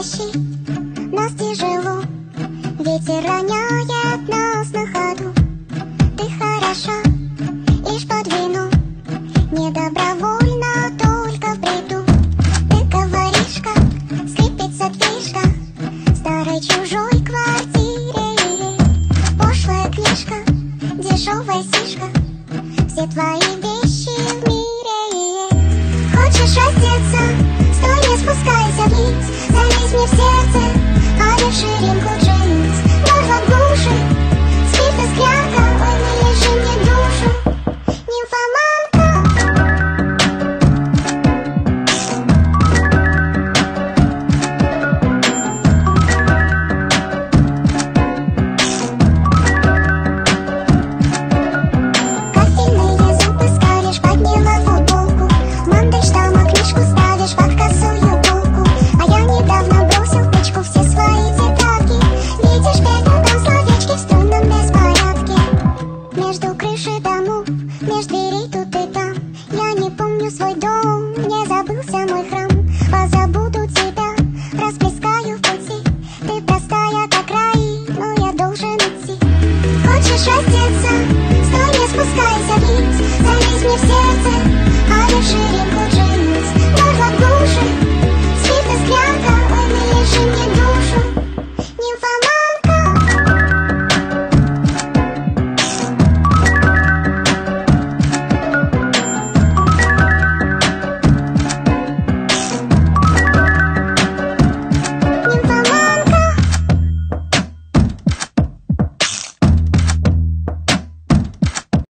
тащить нас тяжело, ветер роняет нас на ходу. Ты хороша лишь под вину, не добровольно, только в бреду. Ты говоришь, как скрипит задвижка в старой чужой квартире. Пошлая книжка, дешевая сишка, все твои вещи в мире. Хочешь раздеться? Стой, не спускайся вниз, залезь мне в сердце, одев ширинку джинс. Горло глушит, спирт и скряга, ой, не лежи мне душу, нимфоманка. Кофейные зубы скалишь, подняла футболку, Мандельштама книжку ставишь под косую булку. А я недавно бросил в печку все свои тетрадки. Видишь, песню там словечки в струнном беспорядке. Между крышей да